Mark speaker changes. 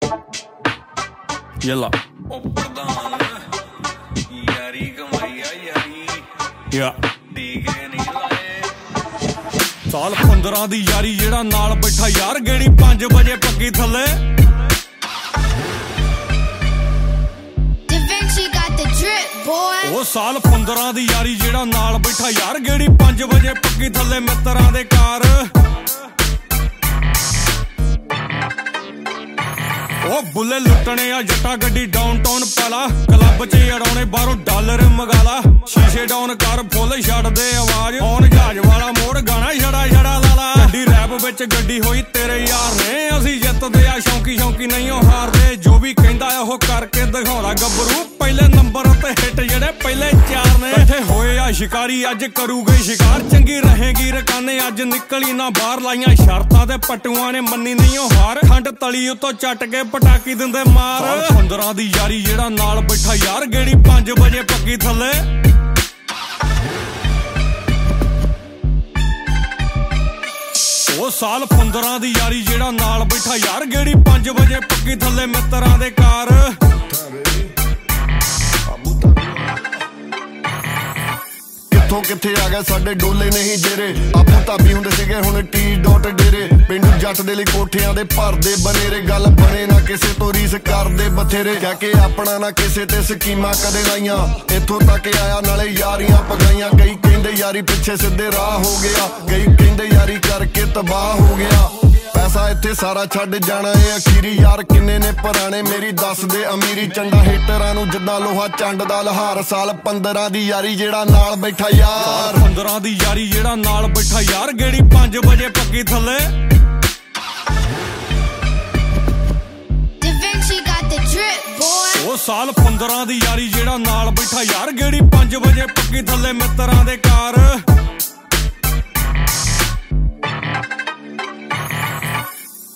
Speaker 1: Yalla. ਸਾਲ 15 ਦੀ ਯਾਰੀ ਜਿਹੜਾ ਨਾਲ ਬੈਠਾ ਯਾਰ ਗੇੜੀ 5 ਵਜੇ ਪੱਕੀ ਥੱਲੇ ਉਹ ਸਾਲ 15 ਦੀ ਯਾਰੀ ਜਿਹੜਾ ਨਾਲ ਬੈਠਾ ਯਾਰ ਗੇੜੀ 5 ਵਜੇ ਪੱਕੀ ਥੱਲੇ ਮਿੱਤਰਾਂ ਦੇ ਕਾਰ ਉਹ ਬੁੱਲੇ ਲੁੱਟਣੇ ਆ ਜੱਟਾ ਗੱਡੀ ਡਾਊਨਟਾਊਨ ਪਾਲਾ ਕਲੱਬ 'ਚ ਅੜਾਉਣੇ ਬਾਹਰੋਂ ਡਾਲਰ ਮੰਗਾਲਾ ਸ਼ੀਸ਼ੇ ਡਾਊਨ ਕਰ ਫੁੱਲ ਛੱਡਦੇ ਆਵਾਜ਼ ਆਉਣ ਜਹਾਜ਼ ਵਾਲਾ ਮੋੜ ਗਾਣਾ ਛੜਾ ਛੜਾ ਲਾਲਾ ਗੱਡੀ ਰੈਪ ਵਿੱਚ ਗੱਡੀ ਹੋਈ ਤੇਰੇ ਯਾਰ ਨੇ ਅਸੀਂ ਜਿੱਤਦੇ ਆ ਸ਼ੌਂਕੀ ਸ਼ੌਂਕੀ ਨਹੀਂ ਉਹ ਹਾਰਦੇ ਜੋ ਵੀ ਕਹਿੰਦਾ ਉਹ ਕਰਕੇ ਦਿਖਾਉਂਦਾ ਗੱਭਰੂ ਪਹਿਲੇ ਨੰਬਰ ਤੇ ਹਿੱਟ ਜਿਹੜੇ ਪਹਿਲੇ 4 ਨੇ ਇਕੱਠੇ ਹੋਏ ਆ ਸ਼ਿਕਾਰੀ ਅੱਜ ਕਰੂਗੇ ਸ਼ਿਕਾਰ ਚੰਗੀ ਰਹੇਗੀ ਰਕਾਨੇ ਅੱਜ ਨਿਕਲੀ ਨਾ ਬਾਹਰ ਲਾਈਆਂ ਸ਼ਰਤਾਂ ਤੇ ਪਟੂਆਂ ਨੇ ਮੰਨੀ ਨਹੀਂ ਉਹ ਹਾਰ ਖੰਡ ਤਲੀ ਉੱਤੋਂ ਚੱਟ ਕੇ ਪਟਾਕੀ ਦਿੰਦੇ ਮਾਰ 15 ਦੀ ਯਾਰੀ ਜਿਹੜਾ ਨਾਲ ਬੈਠਾ ਯਾਰ ਗੇੜੀ 5 ਵਜੇ ਪੱਕੀ ਥੱਲੇ ਉਹ ਸਾਲ 15 ਦੀ ਯਾਰੀ ਜਿਹੜਾ ਨਾਲ ਬੈਠਾ ਯਾਰ ਗੇੜੀ 5 ਵਜੇ ਪੱਕੀ ਥੱਲੇ ਮਿੱਤਰਾਂ ਦੇ ਕਾਰ
Speaker 2: ਕਿੱਥੋਂ ਕਿੱਥੇ ਆ ਗਏ ਸਾਡੇ ਡੋਲੇ ਨਹੀਂ ਜੇਰੇ ਆਪੂ ਧਾਬੀ ਹੁੰਦੇ ਸੀਗੇ ਹੁਣ ਟੀ ਡੋਟ ਡੇਰੇ ਪਿੰਡੂ ਜੱਟ ਦੇ ਲਈ ਕੋਠਿਆਂ ਦੇ ਭਰਦੇ ਬਨੇਰੇ ਗੱਲ ਬਣੇ ਨਾ ਕਿਸੇ ਤੋਂ ਰੀਸ ਕਰਦੇ ਬਥੇਰੇ ਕਹਿ ਕੇ ਆਪਣਾ ਨਾ ਕਿਸੇ ਤੇ ਸਕੀਮਾਂ ਕਦੇ ਲਾਈਆਂ ਇੱਥੋਂ ਤੱਕ ਆਇਆ ਨਾਲੇ ਯਾਰੀਆਂ ਪਗਾਈਆਂ ਕਈ ਕਹਿੰਦੇ ਯਾਰੀ ਪਿੱਛੇ ਸਿੱਧੇ ਰਾਹ ਹੋ ਗਿਆ ਕਈ ਕਹਿੰਦੇ ਯਾਰੀ ਕਰਕੇ ਤਬਾਹ ਹੋ ਗਿਆ ਪੈਸਾ ਇੱਥੇ ਸਾਰਾ ਛੱਡ ਜਾਣਾ ਏ ਅਖੀਰੀ ਯਾਰ ਕਿੰਨੇ ਨੇ ਪੁਰਾਣੇ ਮੇਰੀ ਦੱਸ ਦੇ ਅਮੀਰੀ ਚੰਗਾ ਹੇਟਰਾਂ ਨੂੰ ਜਿੱਦਾਂ ਲੋਹਾ ਚੰਡ ਦਾ ਲਹਾਰ ਸਾਲ 15 ਦੀ ਯਾਰੀ ਜਿਹੜਾ ਨਾਲ ਬੈਠਾ ਯਾਰ
Speaker 1: 15 ਦੀ ਯਾਰੀ ਜਿਹੜਾ ਨਾਲ ਬੈਠਾ ਯਾਰ ਗੇੜੀ 5 ਵਜੇ ਪੱਕੀ ਥੱਲੇ ਉਹ ਸਾਲ 15 ਦੀ ਯਾਰੀ ਜਿਹੜਾ ਨਾਲ ਬੈਠਾ ਯਾਰ ਗੇੜੀ 5 ਵਜੇ ਪੱਕੀ ਥੱਲੇ ਮਿੱਤਰਾਂ ਦੇ ਕਾਰ